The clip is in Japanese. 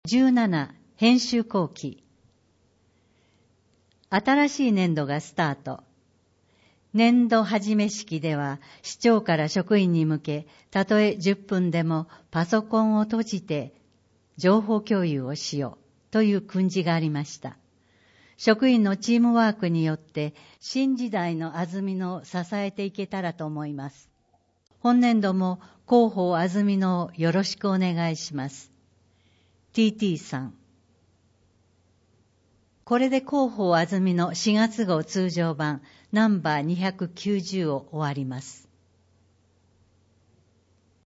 17編集後期。新しい年度がスタート。年度始め式では、市長から職員に向け、たとえ10分でもパソコンを閉じて情報共有をしようという訓示がありました。職員のチームワークによって新時代の安曇野を支えていけたらと思います。本年度も広報安曇野をよろしくお願いします。TT さん。これで広報安曇野4月号通常版ナンバー290を終わります。